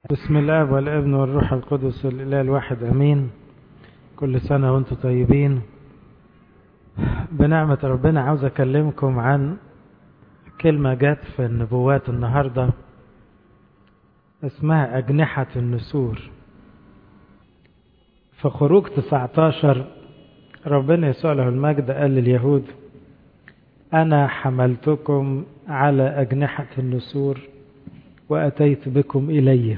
بسم الله والابن والروح القدس الإله الواحد أمين. كل سنة وانتم طيبين. بنعمة ربنا عاوز أكلمكم عن كلمة جت في النبوات النهاردة اسمها أجنحة النسور. في خروج 19 ربنا يسوع له المجد قال لليهود: أنا حملتكم على أجنحة النسور وأتيت بكم إلي.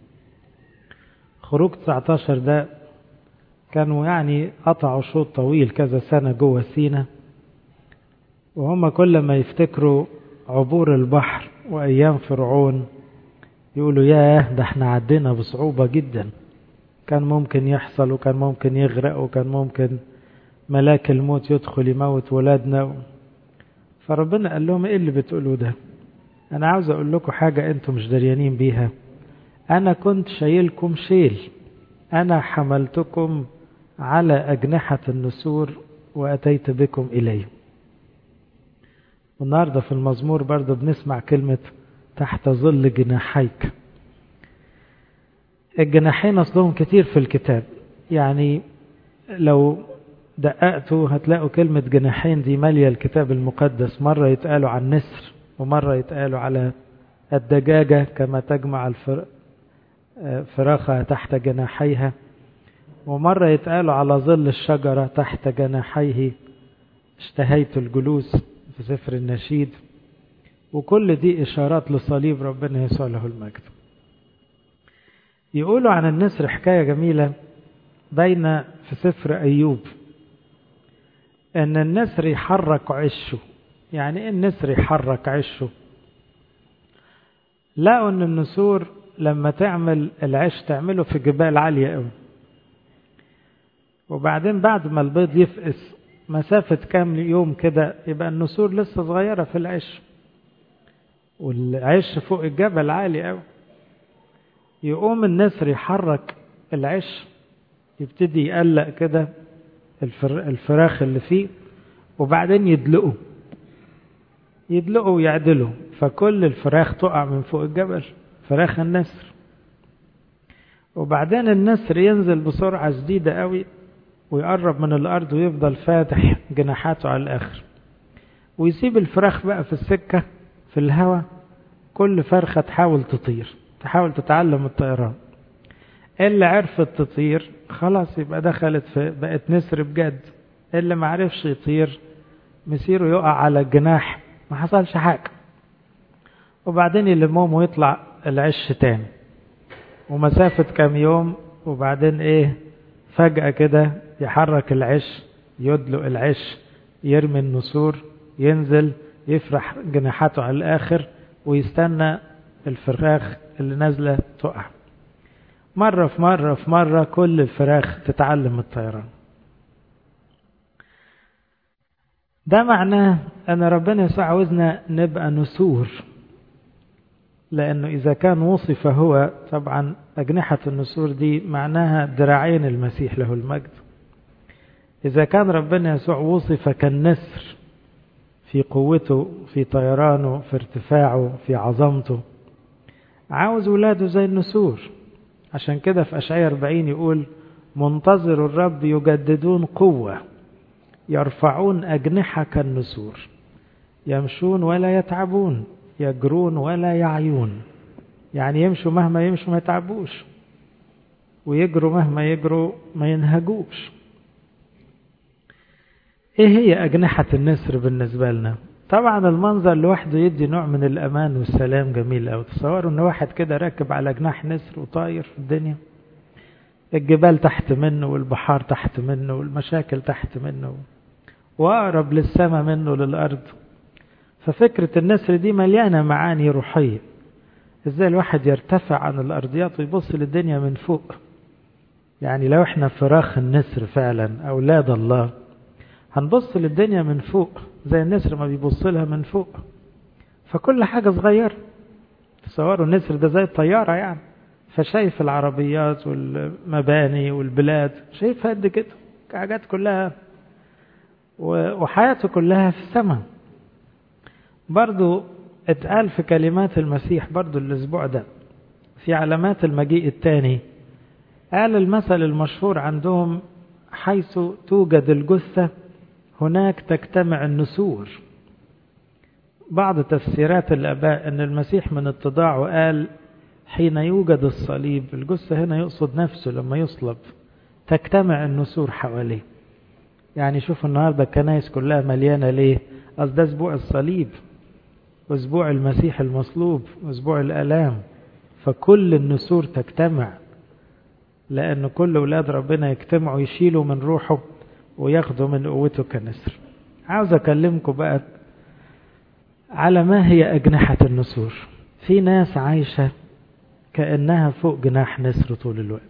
خروج 19 ده كانوا يعني قطعوا شوط طويل كذا سنة جوه سينا، وهم كل ما يفتكروا عبور البحر وأيام فرعون يقولوا ياه ده احنا عدينا بصعوبة جدا، كان ممكن يحصل وكان ممكن يغرق وكان ممكن ملاك الموت يدخل يموت ولادنا. فربنا قال لهم ايه اللي بتقولوا ده؟ انا عاوز اقول لكم حاجة انتم مش دريانين بيها. انا كنت شايلكم شيل، انا حملتكم على أجنحة النسور وأتيت بكم إلي. والنهاردة في المزمور برضو بنسمع كلمة تحت ظل جناحيك. الجناحين أصلهم كتير في الكتاب، يعني لو دققتوا هتلاقوا كلمة جناحين دي مالية الكتاب المقدس. مرة يتقالوا عن النسر، ومرة يتقالوا على الدجاجة كما تجمع فراخها تحت جناحيها، ومرة يتقالوا على ظل الشجرة تحت جناحيه اشتهيت الجلوس في سفر النشيد. وكل دي إشارات لصليب ربنا يسوع له المجد. يقولوا عن النسر حكاية جميلة بين في سفر أيوب، أن النسر يحرك عشه. يعني إيه النسر يحرك عشه؟ لقوا أن النسور لما تعمل العش تعمله في جبال عالية قوي، وبعدين بعد ما البيض يفقس مسافة كام يوم كده يبقى النسور لسه صغيرة في العش، والعش فوق الجبل عالي قوي. يقوم النسر يحرك العش، يبتدي يقلق كده الفراخ اللي فيه، وبعدين يدلقه ويعدله، فكل الفراخ تقع من فوق الجبل، فراخ النسر. وبعدين النسر ينزل بسرعة شديدة قوي ويقرب من الأرض ويفضل فاتح جناحاته على الآخر، ويسيب الفراخ بقى في السكة في الهواء. كل فرخة تحاول تطير، تحاول تتعلم الطيران. اللي عرفت تطير خلاص يبقى دخلت بقت نسر بجد. اللي ما عرفش يطير مسيره يقع على الجناح، ما حصلش حاجة. وبعدين يلمهم ويطلع العش تاني، ومسافة كام يوم وبعدين فجأة كده يحرك العش، يدلق العش، يرمي النسور، ينزل يفرح جناحاته على الآخر ويستنى الفراخ اللي نازلة تقع. مرة في مرة كل الفراخ تتعلم الطيران. ده معناه أن ربنا يسوع عاوزنا نبقى نسور، لأنه إذا كان وصف هو، طبعا أجنحة النسور دي معناها ذراعين المسيح له المجد. إذا كان ربنا يسوع وصف كالنسر في قوته، في طيرانه، في ارتفاعه، في عظمته، عاوز ولاده زي النسور. عشان كده في أشعياء 40 يقول: منتظر الرب يجددون قوة، يرفعون أجنحة كالنسور، يمشون ولا يتعبون، يجرون ولا يعيون. يعني يمشوا مهما يمشوا ما يتعبوش، ويجروا مهما يجروا ما ينهجوش. ايه هي أجنحة النسر بالنسبة لنا؟ طبعا المنظر لوحده يدي نوع من الأمان والسلام جميل أوي. تصوروا ان واحد كده راكب على جناح نسر وطاير في الدنيا، الجبال تحت منه والبحار تحت منه والمشاكل تحت منه، وأقرب للسماء منه للأرض. ففكرة النسر دي مليانة معاني روحية. ازاي الواحد يرتفع عن الأرضيات ويبص للدنيا من فوق. يعني لو احنا فراخ النسر فعلا أولاد الله هنبص للدنيا من فوق زي النسر ما بيبص لها من فوق، فكل حاجة صغيرة. تصوروا النسر ده زي الطيارة يعني، فشايف العربيات والمباني والبلاد، شايفها قد كده، حاجات كلها، وحياته كلها في السماء. برضو اتقال في كلمات المسيح برضو الأسبوع ده في علامات المجيء الثاني. قال المثل المشهور عندهم: حيث توجد الجثة هناك تجتمع النسور. بعض تفسيرات الآباء أن المسيح من اتضاعه قال: حين يوجد الصليب، الجثة هنا يقصد نفسه لما يصلب، تجتمع النسور حواليه. يعني شوف النهاردة الكنائس كلها مليانة ليه؟ أصل ده أسبوع الصليب، أسبوع المسيح المصلوب، أسبوع الآلام، فكل النسور تجتمع، لأن كل أولاد ربنا يجتمعوا يشيلوا من روحه وياخدوا من قوته كنسر. عاوز أكلمكم بقى على ما هي أجنحة النسور. في ناس عايشة كأنها فوق جناح نسر طول الوقت.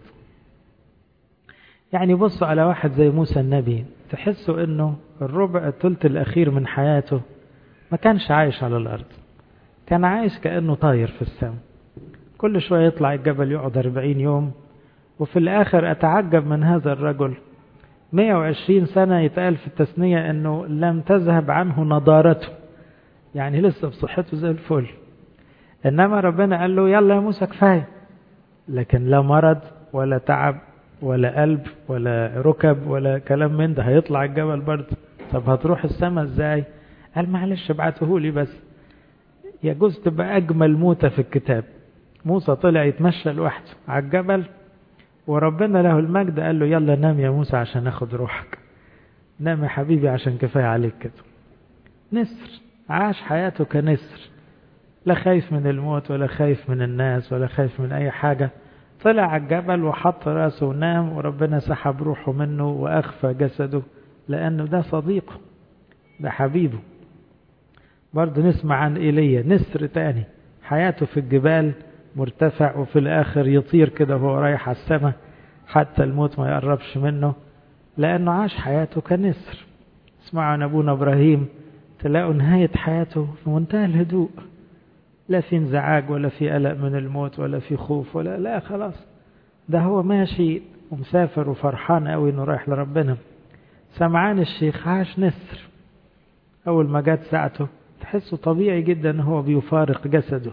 يعني بصوا على واحد زي موسى النبي، تحسوا انه الثلث الأخير من حياته ما كانش عايش على الأرض، كان عايش كأنه طاير في السماء. كل شوية يطلع الجبل يقعد 40 يوم، وفي الآخر أتعجب من هذا الرجل 120 سنة يتقال في التثنية أنه لم تذهب عنه نضارته، يعني لسه بصحته زي الفل. إنما ربنا قال له: يلا يا موسى كفاية. لكن لا مرض ولا تعب ولا قلب ولا ركب ولا كلام من ده، هيطلع الجبل برضه. طب هتروح السماء ازاي؟ قال: معلش ابعتهولي بس. يجوز تبقى أجمل موتة في الكتاب. موسى طلع يتمشى لوحده على الجبل، وربنا له المجد قال له: يلا نام يا موسى عشان اخد روحك، نام يا حبيبي عشان كفاية عليك كده. نسر عاش حياته كنسر، لا خايف من الموت ولا خايف من الناس ولا خايف من أي حاجة. طلع على الجبل وحط راسه ونام، وربنا سحب روحه منه وأخفى جسده، لأنه ده صديقه، ده حبيبه. برضه نسمع عن إيليا، نسر تاني حياته في الجبال مرتفع، وفي الآخر يطير كده وهو رايح على السماء، حتى الموت ما يقربش منه، لأنه عاش حياته كنسر. اسمعوا عن أبونا إبراهيم، تلاقوا نهاية حياته في منتهى الهدوء، لا في انزعاج ولا في قلق من الموت ولا في خوف لا خلاص، ده هو ماشي ومسافر وفرحان قوي انه رايح لربنا. سمعان الشيخ عاش نسر، اول ما جت ساعته تحسه طبيعي جدا هو بيفارق جسده.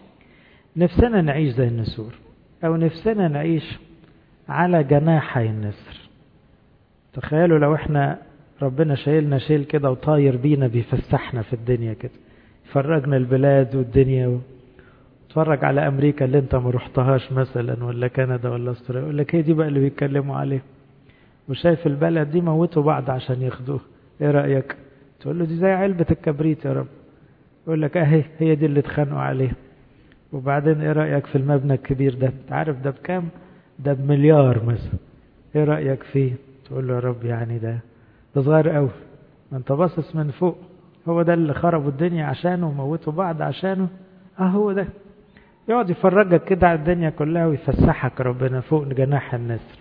نفسنا نعيش زي النسور، او نفسنا نعيش على جناحي النسر. تخيلوا لو احنا ربنا شايلنا شيل كده وطاير بينا بيفسحنا في الدنيا كده، فرجنا البلاد والدنيا، وتفرج على أمريكا اللي انت ما رحتهاش مثلا، ولا كندا ولا استراليا، يقول لك هي دي بقى اللي بيتكلموا عليه. وشايف البلد دي موتوا بعض عشان ياخدوه، ايه رأيك؟ تقول له: دي زي علبة الكبريت يا رب. يقول لك: اهي هي دي اللي اتخانقوا عليه. وبعدين ايه رأيك في المبنى الكبير ده؟ تعرف ده بكام؟ ده بمليار مثلا، ايه رأيك فيه؟ تقول له: يا رب يعني ده صغير قوي، ما انت باصص من فوق، هو ده اللي خربوا الدنيا عشانه وموتوا بعض عشانه. هو ده. يقعد يفرجك كده على الدنيا كلها ويفسحك ربنا فوق جناح النسر.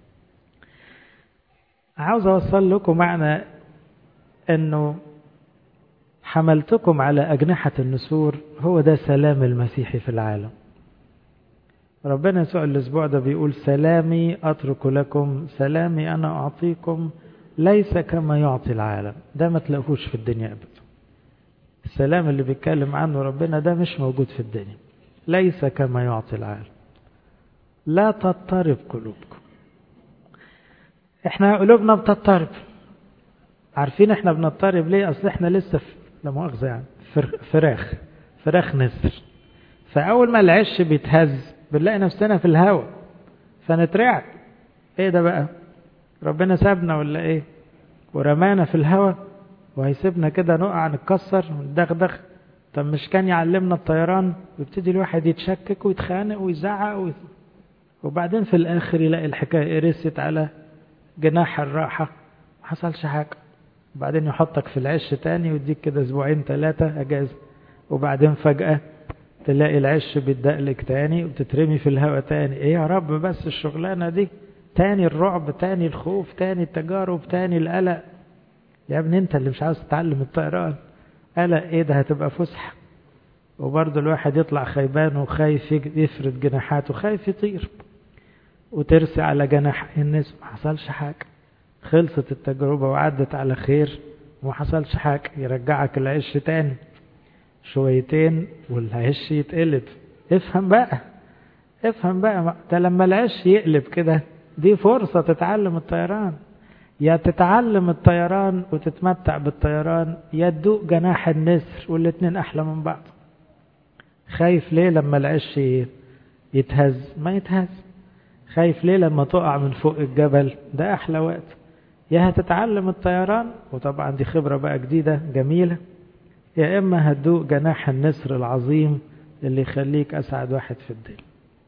عاوز اوصل لكم معنى انه حملتكم على أجنحة النسور، هو ده سلام المسيح في العالم. ربنا يسوع الأسبوع ده بيقول: سلامي أترك لكم، سلامي أنا أعطيكم، ليس كما يعطي العالم. ده ما تلاقوش في الدنيا أبدا. السلام اللي بيتكلم عنه ربنا ده مش موجود في الدنيا. ليس كما يعطي العالم، لا تضطرب قلوبكم. احنا قلوبنا بتضطرب. عارفين احنا بنضطرب ليه؟ اصل احنا لسه لا مؤاخذة يعني فراخ نسر. فاول ما العش بيتهز بنلاقي نفسنا في الهواء فنترعب. ايه ده بقى؟ ربنا سابنا ولا ايه؟ ورمانا في الهواء وهيسيبنا كده نقع نتكسر وندغدغ؟ طب مش كان يعلمنا الطيران؟ ويبتدي الواحد يتشكك ويتخانق ويزعق وبعدين في الاخر يلاقي الحكايه رست على جناح الراحه، ما حصلش حاجه. وبعدين يحطك في العش تاني ويديك كده اسبوعين 3 اجازه، وبعدين فجاه تلاقي العش بيتدقلك تاني وتترمي في الهواء تاني. ايه يا رب بس الشغلانه دي؟ تاني الرعب، تاني الخوف، تاني التجارب، تاني القلق. يا ابني انت اللي مش عاوز تتعلم الطيران. قلق ايه ده؟ هتبقى فسحه. وبرضه الواحد يطلع خيبان وخايف يفرد جناحاته، خايف يطير وترسي على جناح الناس، ما حصلش حاجه. خلصت التجربه وعدت على خير وما حصلش حاجه. يرجعك العش تاني شويتين والعش يتقلب. افهم بقى، افهم بقى، ده لما العش يقلب كده دي فرصة تتعلم الطيران. يا تتعلم الطيران وتتمتع بالطيران، يا تدوق جناح النسر، والاتنين أحلى من بعض. خايف ليه لما العش يتهز؟ ما يتهز. خايف ليه لما تقع من فوق الجبل؟ ده أحلى وقت. يا هتتعلم الطيران، وطبعا دي خبرة بقى جديدة جميلة، يا إما هتدوق جناح النسر العظيم اللي يخليك أسعد واحد في الدنيا.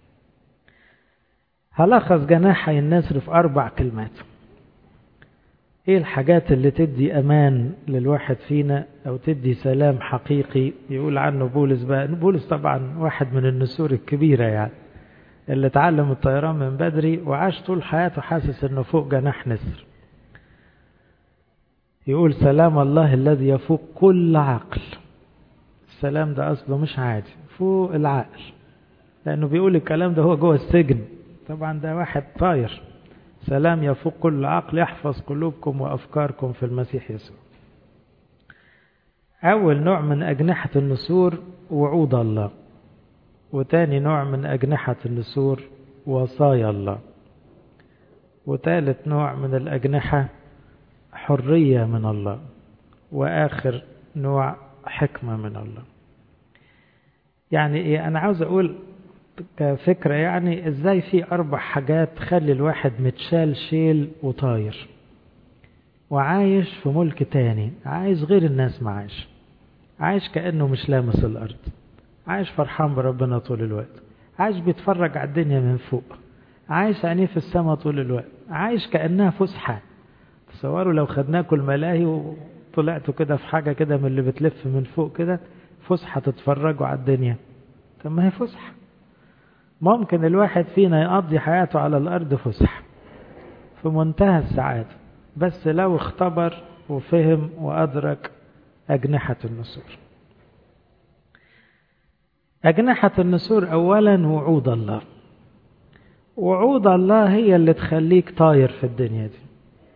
هلخص جناحي النسر في 4 كلمات. ايه الحاجات اللي تدي امان للواحد فينا او تدي سلام حقيقي؟ يقول عنه بولس بقى، بولس طبعا واحد من النسور الكبيرة يعني، اللي اتعلم الطيران من بدري وعاش طول حياته حاسس انه فوق جناح نسر. يقول سلام الله الذي يفوق كل عقل. السلام ده اصله مش عادي، فوق العقل، لانه بيقول الكلام ده هو جوه السجن، طبعا ده واحد طاير. سلام يفوق كل عقل يحفظ قلوبكم وأفكاركم في المسيح يسوع. أول نوع من أجنحة النسور وعود الله، وتاني نوع من أجنحة النسور وصايا الله، وثالث نوع من الأجنحة حرية من الله، وآخر نوع حكمة من الله. يعني إيه أنا عاوز أقول كفكرة، يعني ازاي في 4 حاجات تخلي الواحد متشال شيل وطاير وعايش في ملك تاني، عايش غير الناس ما عايش، عايش كأنه مش لامس الأرض، عايش فرحان بربنا طول الوقت، عايش بيتفرج على الدنيا من فوق، عايش عينيه في السماء طول الوقت، عايش كأنها فسحة. تصوروا لو خدناكم الملاهي وطلعتوا كده في حاجة كده من اللي بتلف من فوق كده، فسحة تتفرجوا على الدنيا. طب ما هي فسحة. ممكن الواحد فينا يقضي حياته على الأرض فسح في منتهى السعادة، بس لو اختبر وفهم وأدرك أجنحة النسور. أجنحة النسور أولا وعود الله. وعود الله هي اللي تخليك طاير في الدنيا دي.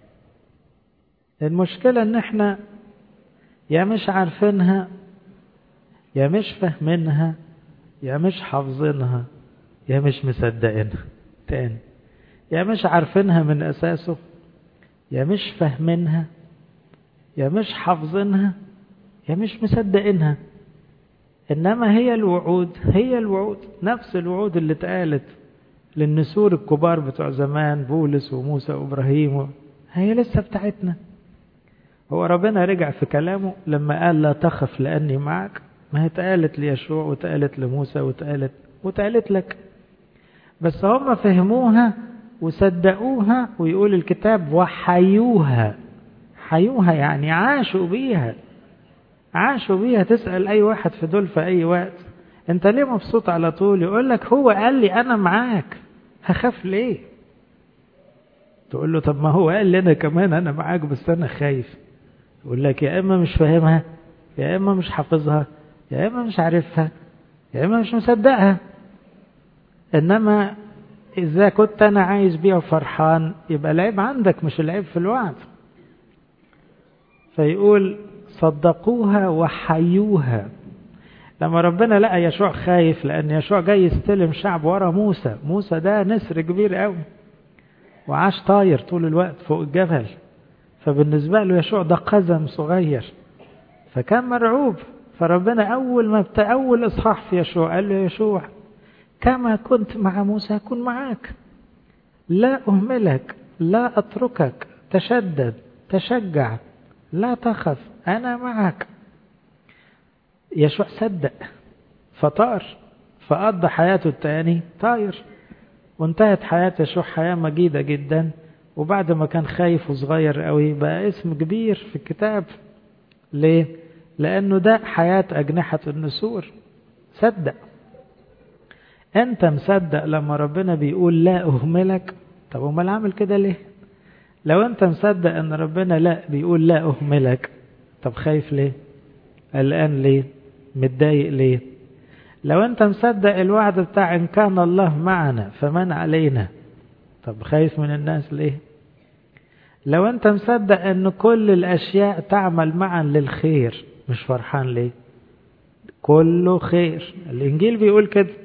المشكلة ان احنا يا مش عارفينها، يا مش فاهمينها، يا مش حافظينها، يا مش مصدقينها. تاني، يا مش عارفينها من أساسه، يا مش فاهمينها، يا مش حافظينها، يا مش مصدقينها. إنما هي الوعود، هي الوعود نفس الوعود اللي اتقالت للنسور الكبار بتوع زمان، بولس وموسى وإبراهيم، هي لسه بتاعتنا. هو ربنا رجع في كلامه لما قال لا تخف لأني معك، ما هي اتقالت ليشوع واتقالت لموسى واتقالت لك، بس هم فهموها وصدقوها. ويقول الكتاب وحيوها. حيوها يعني عاشوا بيها، عاشوا بيها. تسأل أي واحد في دول في أي وقت أنت ليه مبسوط على طول؟ يقول لك هو قال لي أنا معاك، هخاف ليه؟ تقول له طب ما هو قال لي أنا كمان أنا معاك بس أنا خايف. يقول لك يا إما مش فاهمها، يا إما مش حافظها، يا إما مش عارفها، يا إما مش مصدقها. إنما إذا كنت أنا عايز بيها وفرحان يبقى العيب عندك مش العيب في الوعد. فيقول صدقوها وحيوها. لما ربنا لقى يشوع خايف، لأن يشوع جاي يستلم شعب ورا موسى، موسى ده نسر كبير قوي وعاش طاير طول الوقت فوق الجبل، فبالنسبة له يشوع ده قزم صغير، فكان مرعوب. فربنا أول إصحاح في يشوع قال له يشوع كما كنت مع موسى أكون معك، لا أهملك، لا أتركك، تشدد، تشجع، لا تخف، أنا معك. يشوع صدق فطار، فقضى حياته التاني طاير، وانتهت حياة يشوع حياة مجيدة جدا. وبعد ما كان خايف وصغير قوي بقى اسم كبير في الكتاب. ليه؟ لأنه ده حياة أجنحة النسور. صدق. أنت مصدق لما ربنا بيقول لا أهملك؟ طب امال عامل كده ليه؟ لو أنت مصدق أن ربنا لا بيقول لا أهملك، طب خايف ليه؟ قلقان ليه؟ متضايق ليه؟ لو أنت مصدق الوعد بتاع إن كان الله معنا فمن علينا، طب خايف من الناس ليه؟ لو أنت مصدق أن كل الأشياء تعمل معا للخير، مش فرحان ليه؟ كله خير. الإنجيل بيقول كده،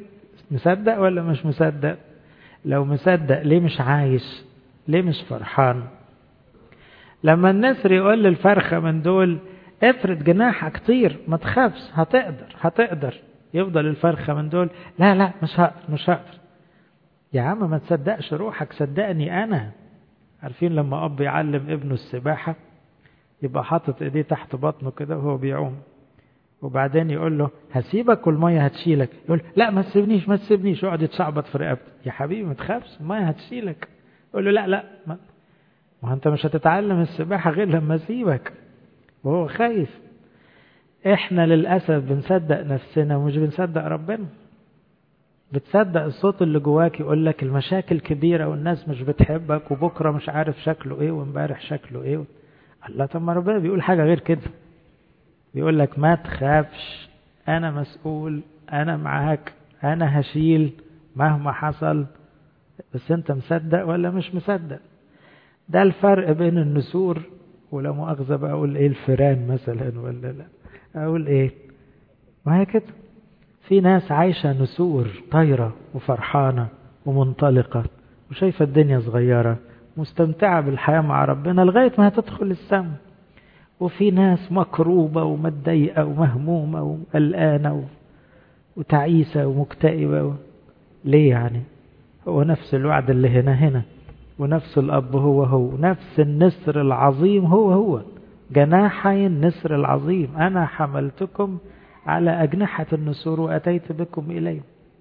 مصدق ولا مش مصدق؟ لو مصدق ليه مش عايش؟ ليه مش فرحان؟ لما النسر يقول للفرخة من دول افرد جناحك طير ما تخافش، هتقدر، يفضل الفرخة من دول لا مش هقدر. يا عم ما تصدقش روحك، صدقني أنا. عارفين لما أب يعلم ابنه السباحة يبقى حاطط ايديه تحت بطنه كده وهو بيعوم، وبعدين يقول له هسيبك والمية هتشيلك، يقول لا ما تسيبنيش، يقعد يتشعبط في رقبته. يا حبيبي ما تخافش المية هتشيلك. يقول له لا ما انت مش هتتعلم السباحة غير لما اسيبك، وهو خايف. احنا للأسف بنصدق نفسنا ومش بنصدق ربنا. بتصدق الصوت اللي جواك يقول لك المشاكل كبيرة والناس مش بتحبك وبكرة مش عارف شكله ايه وامبارح شكله ايه. الله، طب ما ربنا بيقول حاجة غير كده، بيقول لك ما تخافش، انا مسؤول، انا معاك، انا هشيل مهما حصل. بس انت مصدق ولا مش مصدق؟ ده الفرق بين النسور، ولا مؤاخذة بقى اقول ايه، الفيران مثلا ولا لا اقول ايه. ما هي كده، في ناس عايشة نسور طايرة وفرحانة ومنطلقة وشايفة الدنيا صغيرة مستمتعة بالحياة مع ربنا لغاية ما هتدخل السماء. وفي ناس مكروبة ومتضايقة ومهمومة وقلقانة وتعيسة ومكتئبة. ليه يعني؟ هو نفس الوعد اللي هنا، ونفس الأب هو نفس النسر العظيم هو جناحي النسر العظيم. أنا حملتكم على أجنحة النسور وأتيت بكم إلي.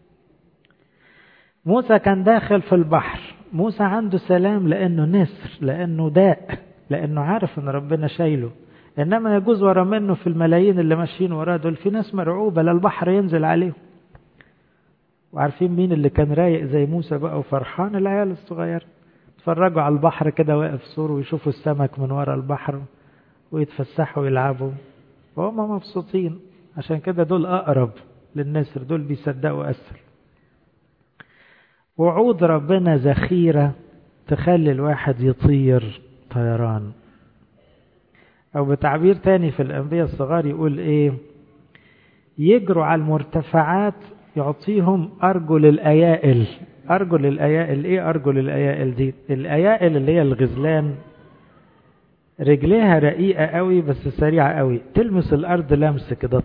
موسى كان داخل في البحر، موسى عنده سلام لأنه نسر، لأنه داء، لأنه عارف أن ربنا شايله. إنما يجوز ورا منه في الملايين اللي ماشيين وراه دول في ناس مرعوبة للبحر ينزل عليهم. وعارفين مين اللي كان رايق زي موسى بقى وفرحان؟ العيال الصغير تفرجوا على البحر كده واقف سور ويشوفوا السمك من ورا البحر ويتفسحوا ويلعبوا وهم مبسوطين. عشان كده دول أقرب للنسر، دول بيصدقوا أسهل. وعود ربنا ذخيرة تخلي الواحد يطير طيران. أو بتعبير تاني في الأنبياء الصغار يقول إيه؟ يجروا على المرتفعات يعطيهم أرجل الأيائل. أرجل الأيائل إيه؟ أرجل الأيائل دي الأيائل اللي هي الغزلان، رجليها رقيقة قوي بس سريعة قوي، تلمس الأرض لمس كده،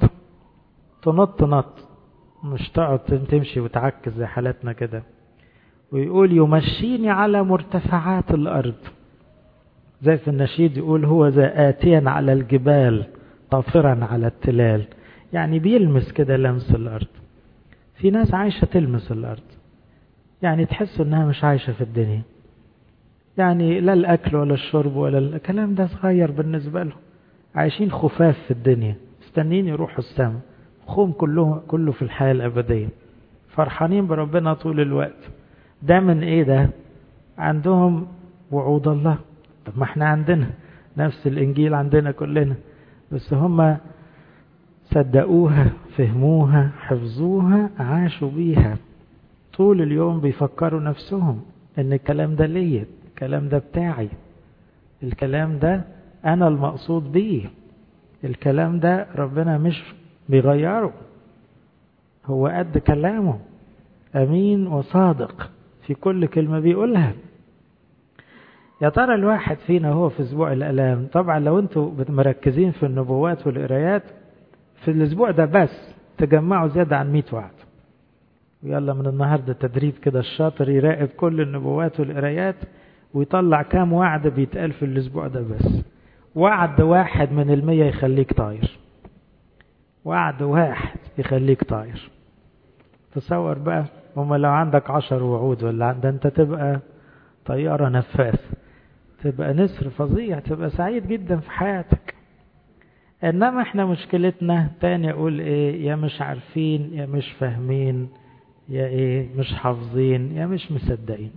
تنط، مش تقعد تمشي وتعكز زي حالتنا كده. ويقول يمشيني على مرتفعات الأرض، زي في النشيد يقول هو ذا آتيا على الجبال طافرا على التلال. يعني بيلمس كده لمس الأرض. في ناس عايشة تلمس الأرض، يعني تحس انها مش عايشة في الدنيا، يعني لا الأكل ولا الشرب ولا الكلام ده صغير بالنسبة لهم، عايشين خفاف في الدنيا، مستنين يروحوا السماء، خوم كله في الحياة الأبدية، فرحانين بربنا طول الوقت. ده من ايه ده؟ عندهم وعود الله. طب ما احنا عندنا نفس الإنجيل عندنا كلنا، بس هم صدقوها، فهموها، حفظوها، عاشوا بيها طول اليوم، بيفكروا نفسهم ان الكلام ده ليا، الكلام ده بتاعي، الكلام ده انا المقصود بيه، الكلام ده ربنا مش بيغيره، هو قد كلامه، امين وصادق في كل كلمة بيقولها. يا ترى الواحد فينا هو في اسبوع الالام، طبعا لو انتوا مركزين في النبوات والقرايات في الاسبوع ده بس تجمعوا زيادة عن 100 وعد، ويلا من النهاردة تدريب كده، الشاطر يراقب كل النبوات والقرايات ويطلع كام وعد بيتقال في الاسبوع ده بس. وعد واحد من 100 يخليك طاير، وعد واحد يخليك طاير. تصور بقى، هما لو عندك 10 وعود ولا ده انت تبقى طيارة نفاث، تبقى نسر فظيع، تبقى سعيد جدا في حياتك. انما احنا مشكلتنا تاني اقول ايه، يا مش عارفين، يا مش فاهمين، يا ايه مش حافظين، يا مش مصدقين.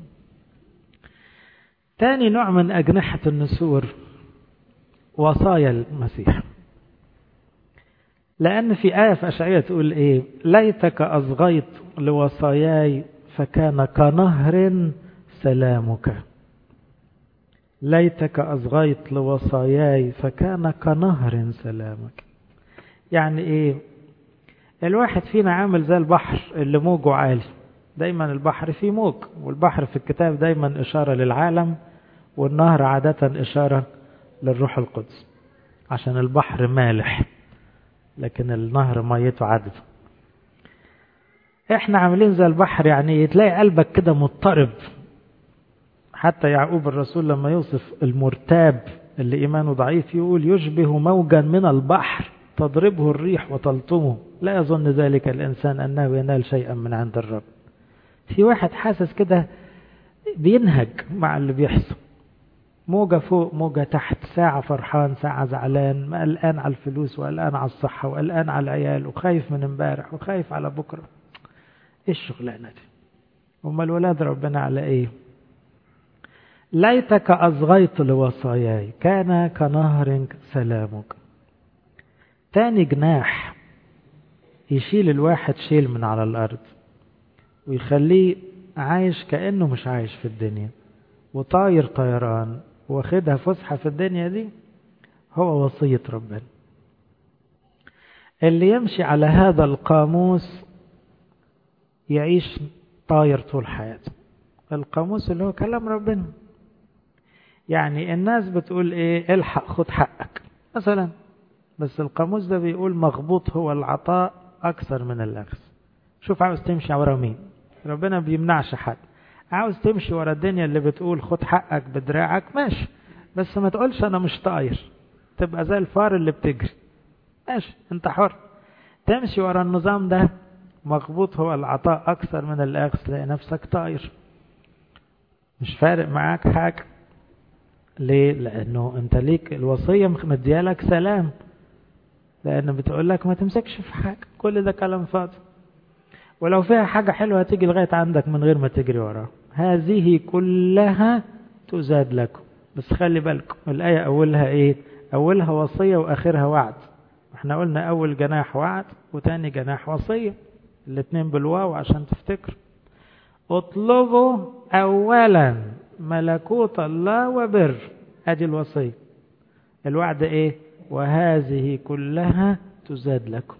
تاني نوع من أجنحة النسور وصايا المسيح. لأن في آية في أشعياء تقول إيه؟ ليتك أصغيت لوصاياي فكان كنهر سلامك. ليتك أصغيت لوصاياي فكان كنهر سلامك. يعني إيه؟ الواحد فينا عامل زي البحر اللي موجه عالي. دايما البحر فيه موج، والبحر في الكتاب دايما إشارة للعالم، والنهر عادة إشارة للروح القدس، عشان البحر مالح لكن النهر ميته عذبة. احنا عاملين زي البحر، يعني تلاقي قلبك كده مضطرب. حتى يعقوب الرسول لما يوصف المرتاب اللي إيمانه ضعيف يقول يشبه موجا من البحر تضربه الريح وتلطمه، لا يظن ذلك الإنسان أنه ينال شيئا من عند الرب. في واحد حاسس كده بينهج مع اللي بيحصل، موجة فوق موجة تحت، ساعة فرحان ساعة زعلان، قلقان على الفلوس وقلقان على الصحة وقلقان على العيال وخايف من امبارح وخايف على بكرة. ايه الشغلانة دي؟ أما الولاد ربنا على ايه؟ ليتك أصغيت لوصاياي كان كنهر سلامك. تاني جناح يشيل الواحد شيل من على الأرض ويخليه عايش كأنه مش عايش في الدنيا وطاير طيران واخدها فسحة في الدنيا دي، هو وصية ربنا. اللي يمشي على هذا القاموس يعيش طاير طول حياته. القاموس اللي هو كلام ربنا. يعني الناس بتقول ايه؟ الحق خد حقك مثلا، بس القاموس ده بيقول مغبوط هو العطاء أكثر من الأخذ. شوف عاوز تمشي ورا مين؟ ربنا بيمنعش حد. عاوز تمشي ورا الدنيا اللي بتقول خد حقك بدراعك ماشي، بس ما تقولش أنا مش طاير، تبقى زي الفار اللي بتجري. ماشي انت حر. تمشي ورا النظام ده مغبوط هو العطاء أكثر من الأخذ، تلاقي نفسك طاير مش فارق معاك حاجة. ليه؟ لأنه انت ليك الوصية مديالك سلام، لأنه بتقول لك ما تمسكش في حاجة، كل ده كلام فاضي. ولو فيها حاجة حلوة هتيجي لغاية عندك من غير ما تجري وراها. هذه كلها تزاد لكم. بس خلي بالكم الآية أولها إيه؟ أولها وصية وآخرها وعد. احنا قلنا أول جناح وعد وتاني جناح وصية، الاتنين بالواو عشان تفتكر. اطلبوا أولا ملكوت الله وبر، ادي الوصية. الوعد ايه؟ وهذه كلها تزاد لكم.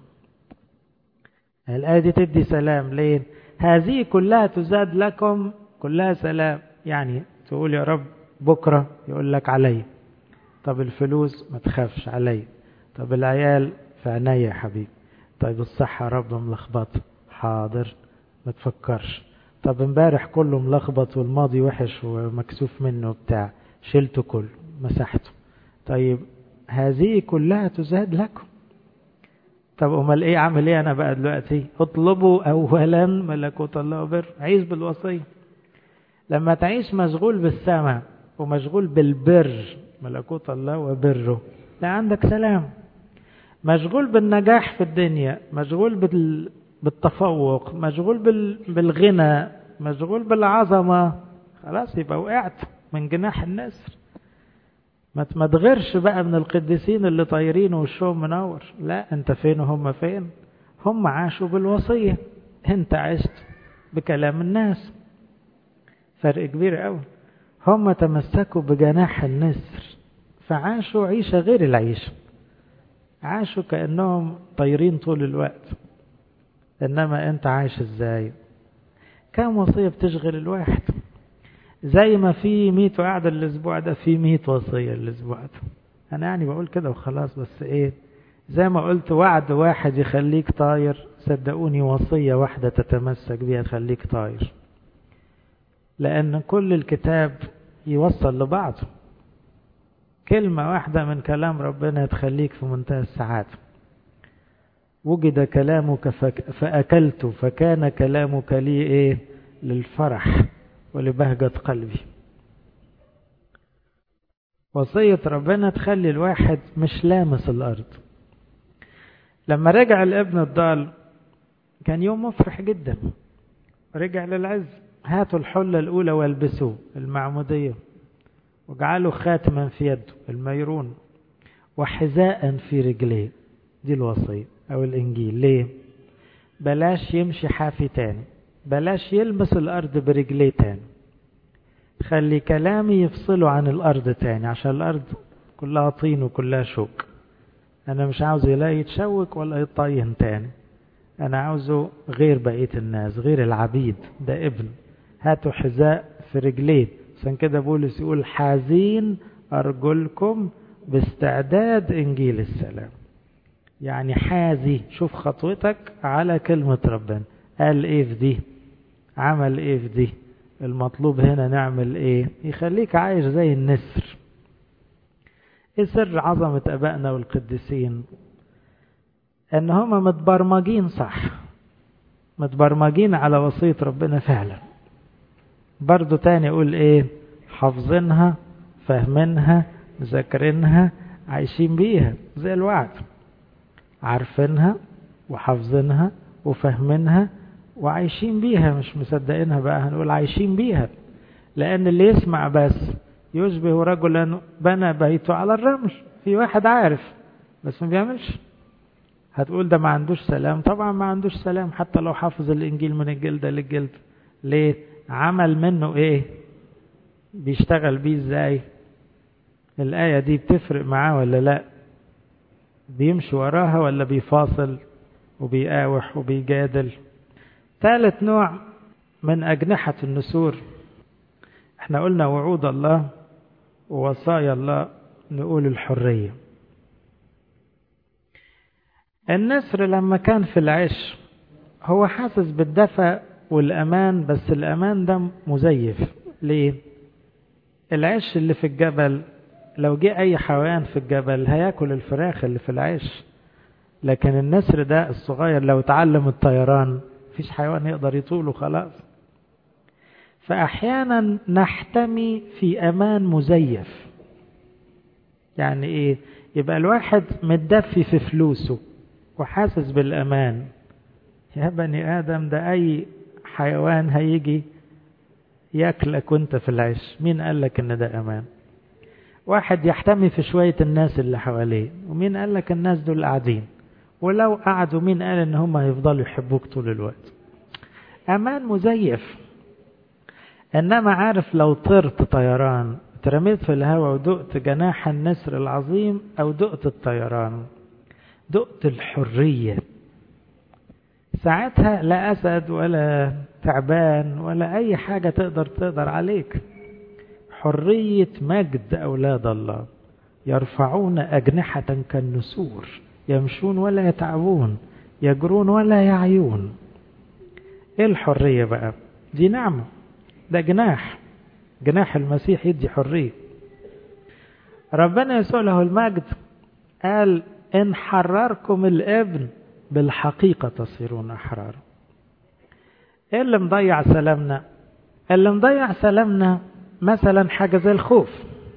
الآية دي تدي سلام. ليه؟ هذه كلها تزاد لكم، كلها سلام. يعني تقول يا رب بكرة، يقول لك علي. طب الفلوس ما تخافش علي. طب العيال في عناية يا حبيبي. طيب الصحة رب ملخبط، حاضر ما تفكرش. طب امبارح كله ملخبط والماضي وحش ومكسوف منه بتاع، شلته كله مسحته. طيب هذه كلها تزاد لكم. طب امال ايه؟ اعمل ايه انا بقى دلوقتي؟ اطلبوا اولا ملكوت الله وبر. عيش بالوصيه. لما تعيش مشغول بالسماء ومشغول بالبر، ملكوت الله وبره، لا عندك سلام. مشغول بالنجاح في الدنيا، مشغول بالتفوق، مشغول بالغنى، مشغول بالعظمه، خلاص يبقى وقعت من جناح النسر. ما تغيرش بقى من القديسين اللي طايرين وشهم منور. لا، انت فين وهم فين؟ هم عاشوا بالوصية، انت عشت بكلام الناس. فرق كبير قوي. هم تمسكوا بجناح النسر فعاشوا عيشة غير العيشة، عاشوا كأنهم طايرين طول الوقت. انما انت عايش ازاي؟ كم وصية بتشغل الواحد؟ زي ما في 100 وعد الاسبوع ده، في 100 وصية الاسبوع ده. انا يعني بقول كده وخلاص، بس ايه، زي ما قلت وعد واحد يخليك طاير، صدقوني وصية واحدة تتمسك بيها تخليك طاير. لان كل الكتاب يوصل لبعضه. كلمة واحدة من كلام ربنا تخليك في منتهى السعادة. وجد كلامك فأكلت فكان كلامك لي ايه؟ للفرح ولبهجة قلبي. وصية ربنا تخلي الواحد مش لامس الأرض. لما رجع الابن الضال كان يوم مفرح جدا، رجع للعز. هاتوا الحلة الأولى والبسوه، المعمودية، وجعلوا خاتما في يده، الميرون، وحذاء في رجليه. دي الوصية أو الإنجيل. ليه؟ بلاش يمشي حافي تاني، بلاش يلمس الأرض برجليه تاني. خلي كلامي يفصله عن الأرض تاني، عشان الأرض كلها طين وكلها شوك. أنا مش عاوز لا يتشوك ولا يطين تاني. أنا عاوزه غير بقية الناس، غير العبيد، ده ابن. هاتوا حذاء في رجليه. عشان كده بولس يقول حازين أرجلكم باستعداد إنجيل السلام. يعني حازي، شوف خطوتك على كلمة ربنا. قال إيه في دي؟ عمل إيه في دي؟ المطلوب هنا نعمل إيه؟ يخليك عايش زي النسر. إيه سر عظمة أبائنا والقديسين؟ إن هما متبرمجين صح، متبرمجين على وصية ربنا فعلا. برضو تاني يقول إيه؟ حافظينها، فاهمينها، مذاكرينها، عايشين بيها زي الوعد. عارفينها وحافظينها وفاهمينها وعايشين بيها، مش مصدقينها بقى، هنقول عايشين بيها. لأن اللي يسمع بس يشبه رجلا بنى بيته على الرمل. في واحد عارف بس ما بيعملش. هتقول ده ما عندوش سلام. طبعا ما عندوش سلام حتى لو حافظ الإنجيل من الجلدة للجلد. ليه؟ عمل منه إيه؟ بيشتغل بيه إزاي؟ الآية دي بتفرق معاه ولا لا؟ بيمشي وراها ولا بيفاصل وبيقاوح وبيجادل؟ ثالث نوع من أجنحة النسور، احنا قلنا وعود الله ووصايا الله، نقول الحرية. النسر لما كان في العش هو حاسس بالدفء والأمان، بس الأمان ده مزيف. ليه؟ العش اللي في الجبل لو جه أي حيوان في الجبل هياكل الفراخ اللي في العش، لكن النسر ده الصغير لو تعلم الطيران مفيش حيوان يقدر يطوله خلاص. فأحيانا نحتمي في أمان مزيف. يعني إيه؟ يبقى الواحد متدفي في فلوسه وحاسس بالأمان. يا بني آدم ده أي حيوان هيجي يأكلك وانت في العيش، مين قالك ان ده أمان؟ واحد يحتمي في شوية الناس اللي حواليه، ومين قالك الناس دول قاعدين؟ ولو قعدوا مين قال ان هم هيفضلوا يحبوك طول الوقت؟ أمان مزيف. إنما عارف لو طرت طيران، ترميت في الهواء ودقت جناح النسر العظيم، أو دقت الطيران، دقت الحرية، ساعتها لا أسد ولا تعبان ولا أي حاجة تقدر عليك. حرية مجد أولاد الله، يرفعون أجنحة كالنسور، يمشون ولا يتعبون، يجرون ولا يعيون. إيه الحرية بقى؟ دي نعمة، ده جناح المسيح يدي حرية. ربنا يسوع له المجد قال إن حرركم الابن بالحقيقة تصيرون أحرار. إيه اللي مضيع سلامنا؟ اللي مضيع سلامنا مثلا حاجة زي الخوف.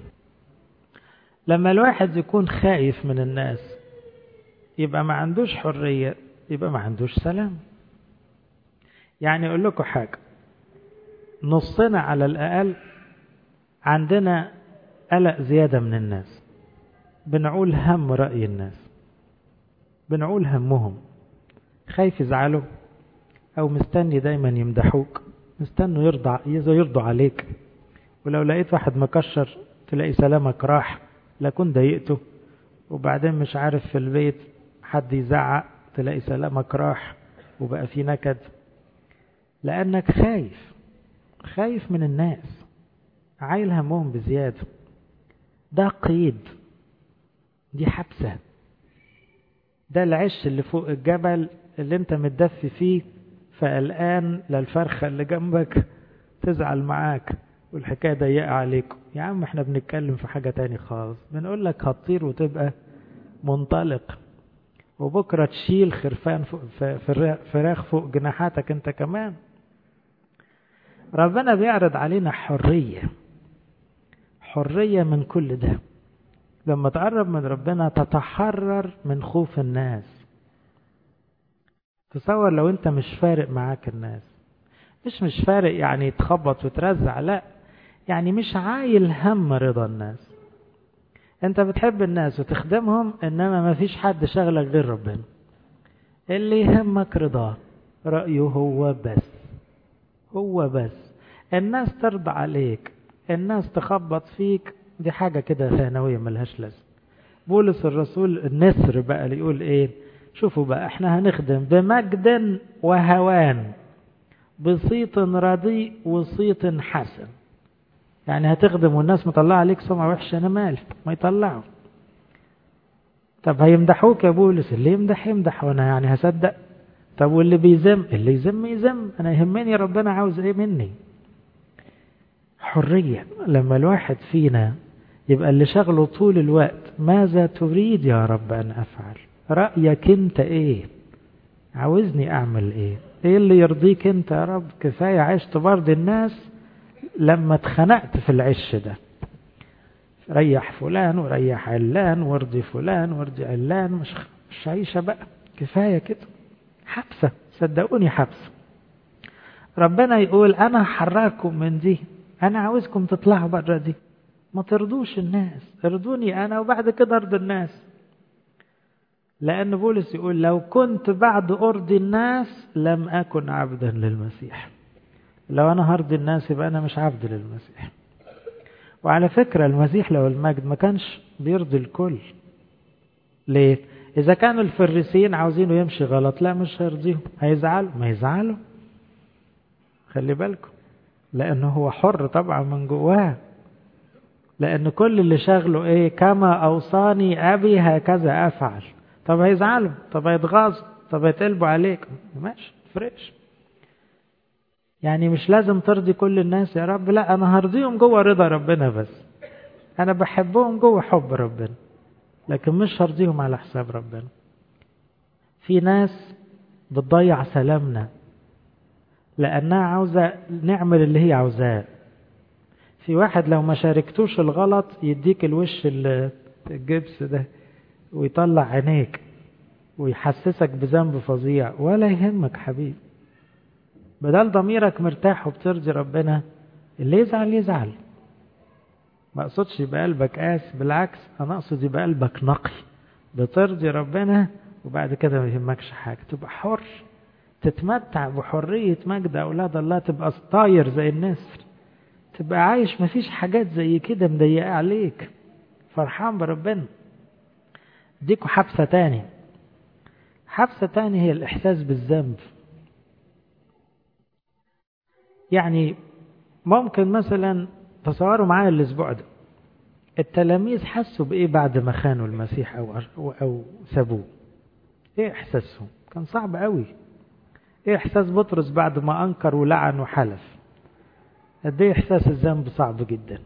لما الواحد يكون خايف من الناس يبقى ما عندوش حرية، يبقى ما عندوش سلام. يعني أقول لكم حاجة، نصنا على الأقل عندنا قلق زيادة من الناس، بنعول هم رأي الناس، بنعول همهم، خايف يزعلوا أو مستني دايما يمدحوك، مستنوا يرضوا عليك. ولو لقيت واحد مكشر تلاقي سلامك راح، لا كنت ضايقته. وبعدين مش عارف في البيت حد يزعق تلاقي سلامك راح وبقى في نكد، لأنك خايف من الناس، عايل همهم بزيادة. ده قيد، دي حبسة. ده العش اللي فوق الجبل اللي انت متدفي فيه، فالآن للفرخة اللي جنبك تزعل معاك والحكاية ضيقة عليكم. يا عم احنا بنتكلم في حاجة تاني خالص، بنقول لك هتطير وتبقى منطلق، وبكرة تشيل خرفان فراخ فوق جناحاتك انت كمان. ربنا بيعرض علينا حرية من كل ده. لما تقرب من ربنا تتحرر من خوف الناس. تصور لو انت مش فارق معاك الناس، مش فارق يعني تخبط وترزع، لا، يعني مش عايل هم رضا الناس. انت بتحب الناس وتخدمهم، انما ما فيش حد شغلك غير ربنا. اللي يهمك رضاه، رأيه هو بس. الناس ترضى عليك، الناس تخبط فيك، دي حاجة كده ثانوية ملهاش لازمة. بولس الرسول النسر بقى اللي يقول ايه؟ شوفوا بقى احنا هنخدم بمجد وهوان، بصيت رديء وصيت حسن. يعني هتخدم والناس مطلعة عليك سمعة وحشة، أنا مالي، ما يطلعوا. طب هيمدحوك يا بولس، اللي يمدح يمدح وانا يعني هصدق. طب واللي بيذم، اللي يذم يذم، انا يهمني ربنا عاوز ايه مني. حرية. لما الواحد فينا يبقى اللي شغله طول الوقت ماذا تريد يا رب ان افعل، رأيك انت ايه، عاوزني اعمل ايه، ايه اللي يرضيك انت يا رب. كفاية عشت برضي الناس لما اتخنقت في العش ده، ريح فلان وريح علان وارضي فلان وارضي علان، مش عيشة بقى، كفاية كده، حبسة، صدقوني حبسة. ربنا يقول انا هحرككم من دي، انا عاوزكم تطلعوا بره دي، ما ترضوش الناس، ارضوني انا وبعد كده ارضي الناس. لان بولس يقول لو كنت بعد ارضي الناس لم اكن عبدا للمسيح. لو انا هرضي الناس يبقى انا مش عبد للمسيح. وعلى فكرة المسيح لو المجد ما كانش بيرضي الكل. ليه؟ إذا كانوا الفريسيين عاوزينه يمشي غلط، لا مش هيرضيهم، هيزعلوا، ما يزعلوا، خلي بالكم، لأنه هو حر طبعا من جواه. لأن كل اللي شغله إيه؟ كما أوصاني أبي هكذا أفعل. طب هيزعلوا، طب هيتغاظوا، طب هيتقلبوا عليك، ماشي فريش. يعني مش لازم ترضي كل الناس يا رب، لا أنا هرضيهم جوه رضا ربنا بس. أنا بحبهم جوه حب ربنا، لكن مش هرضيهم على حساب ربنا. في ناس بتضيع سلامنا لأنها عاوزة نعمل اللي هي عاوزاه. في واحد لو ما شاركتوش الغلط يديك الوش الجبس ده ويطلع عينيك ويحسسك بذنب فظيع، ولا يهمك حبيبي. بدل ضميرك مرتاح وبترضي ربنا، اللي يزعل يزعل. ما اقصدش يبقى قلبك قاس، بالعكس انا اقصد يبقى قلبك نقي، بترضي ربنا وبعد كده ما يهمكش حاجة، تبقى حر، تتمتع بحرية مجد أولاد الله، تبقى طاير زي النسر، تبقى عايش مفيش حاجات زي كده مضيقة عليك، فرحان بربنا. ديكوا حبسة تاني. حبسة تاني هي الإحساس بالذنب. يعني ممكن مثلا تصوروا معايا الأسبوع ده التلاميذ حسوا بإيه بعد ما خانوا المسيح أو سابوه. إيه إحساسهم؟ كان صعب قوي. إيه إحساس بطرس بعد ما أنكر ولعن وحلف؟ قد إيه إحساس الذنب صعب جدا.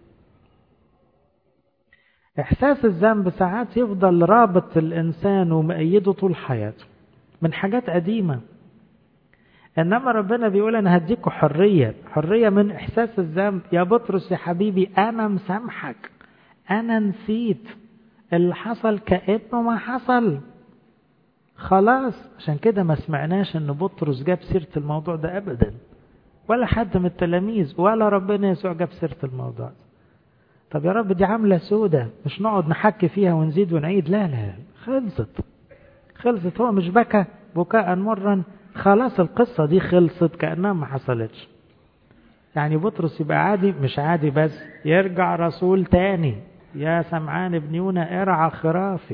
إحساس الذنب ساعات يفضل رابط الإنسان ومؤيده طول حياته من حاجات قديمة. إنما ربنا بيقول أنا هديكوا حرية، حرية من إحساس الذنب. يا بطرس يا حبيبي أنا مسامحك، أنا نسيت اللي حصل كأنه ما حصل، خلاص. عشان كده ما سمعناش إن بطرس جاب سيرة الموضوع ده أبدا، ولا حد من التلاميذ، ولا ربنا يسوع جاب سيرة الموضوع ده. طب يا رب دي عاملة سودة، مش نقعد نحكي فيها ونزيد ونعيد، لا لا، خلصت. هو مش بكى بكاء مرا، خلاص القصة دي خلصت كأنها ما حصلتش. يعني بطرس يبقى عادي، مش عادي بس يرجع رسول تاني، يا سمعان ابن يونا ارعى خرافي،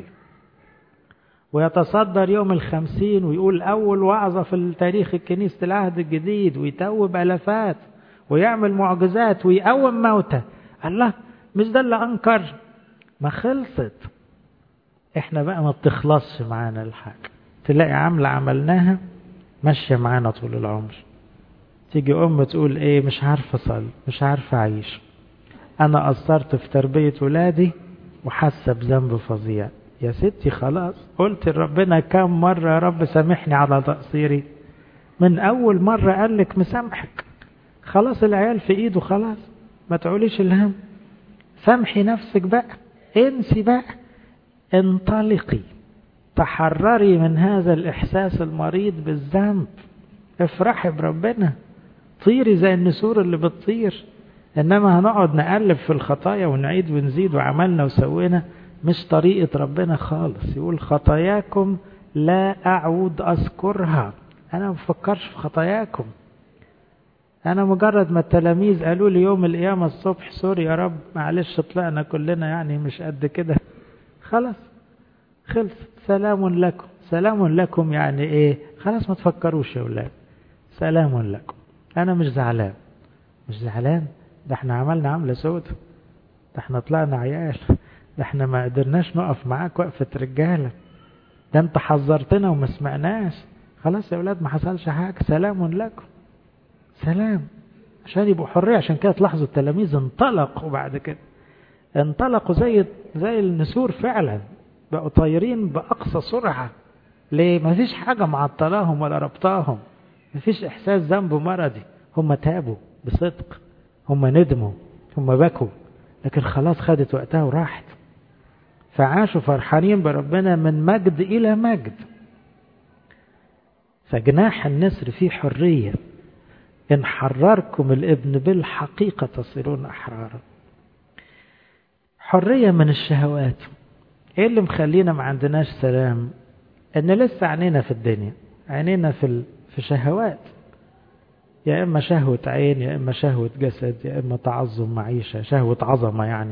ويتصدر يوم 50 ويقول أول وعظة في التاريخ الكنيسة العهد الجديد، ويتوب ألفات ويعمل معجزات ويقوم موتى. الله، مش ده اللي أنكر؟ ما خلصت. احنا بقى ما بتخلصش معانا الحاجة، تلاقي عملة عملناها ماشية معانا طول العمر. تيجي أم تقول ايه، مش عارفة أصلي، مش عارفة أعيش، أنا قصرت في تربية ولادي وحاسة بذنب فظيع. يا ستي خلاص، قلت لربنا كم مرة يا رب سامحني على تقصيري؟ من أول مرة قال لك مسامحك، خلاص العيال في إيده، خلاص ما تعوليش الهم، سامحي نفسك بقى، انسي بقى، انطلقي، تحرري من هذا الإحساس المريض بالذنب، افرحي بربنا، طيري زي النسور اللي بتطير. إنما هنقعد نقلب في الخطايا ونعيد ونزيد وعملنا وسوينا، مش طريقة ربنا خالص. يقول خطاياكم لا أعود أذكرها، أنا ما بفكرش في خطاياكم. أنا مجرد ما التلاميذ قالوا لي يوم القيامة الصبح سوري يا رب معلش طلعنا كلنا يعني مش قد كده، خلاص خلص، سلام لكم، سلام لكم يعني ايه؟ خلاص ما تفكروش يا أولاد، سلام لكم. أنا مش زعلان، مش زعلان، ده احنا عملنا عملة سودة، ده احنا طلعنا عيال، ده احنا ما قدرناش نقف معاك وقفة رجالة، ده انت حذرتنا وما سمعناش. خلاص يا أولاد ما حصلش حاجة، سلام لكم. سلام عشان يبقوا حرية. عشان كده تلاحظوا التلاميذ انطلقوا بعد كده، انطلقوا زي النسور فعلا، بقوا طايرين بأقصى سرعة. ليه؟ ما فيش حاجة معطلاهم ولا ربطاهم، ما فيش إحساس ذنب مرضي. هم تابوا بصدق، هم ندموا، هم بكوا، لكن خلاص خدت وقتها وراحت. فعاشوا فرحانين بربنا من مجد إلى مجد. فجناح النسر فيه حرية. إن حرركم الابن بالحقيقة تصيرون أحرارا. حرية من الشهوات. إيه اللي مخلينا ما عندناش سلام؟ إن لسه عينينا في الدنيا، عينينا في شهوات، يا إما شهوة عين، يا إما شهوة جسد، يا إما تعظم معيشة، شهوة عظمة يعني.